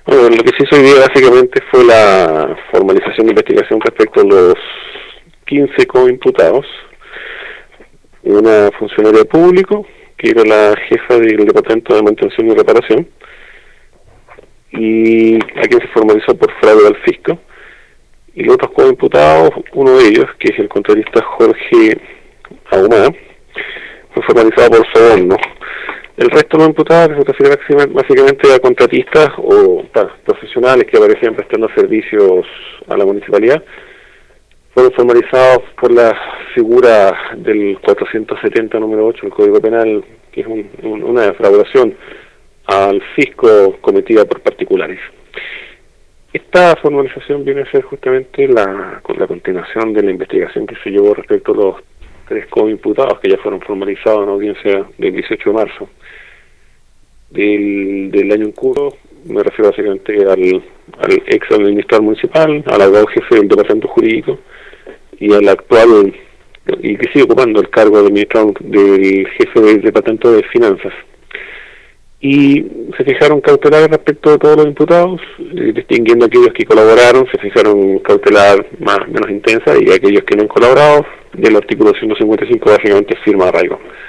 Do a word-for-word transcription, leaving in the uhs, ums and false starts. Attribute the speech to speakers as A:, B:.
A: Bueno, lo que se hizo hoy día básicamente fue la formalización de investigación respecto a los quince coimputados. Una funcionaria público, que era la jefa del Departamento de Mantención y Reparación, y a quien se formalizó por fraude al fisco. Y los otros coimputados, uno de ellos, que es el contratista Jorge Ahumada, fue formalizado por soborno. El resto de los imputados se refiere básicamente a contratistas o pa, profesionales que aparecían prestando servicios a la municipalidad. Fueron formalizados por la figura del cuatrocientos setenta número ocho del Código Penal, que es un, un, una defraudación al fisco cometida por particulares. Esta formalización viene a ser justamente la, la continuación de la investigación que se llevó respecto a los tres coimputados que ya fueron formalizados en audiencia del dieciocho de marzo del, del año en curso. Me refiero básicamente al, al ex administrador municipal, al abogado jefe del departamento jurídico y al actual, y que sigue ocupando el cargo de administrador del jefe del departamento de finanzas. Y se fijaron cautelares respecto de todos los imputados, eh, distinguiendo a aquellos que colaboraron, se fijaron cautelar más menos intensa, y aquellos que no han colaborado, del artículo ciento cincuenta y cinco básicamente firma de arraigo.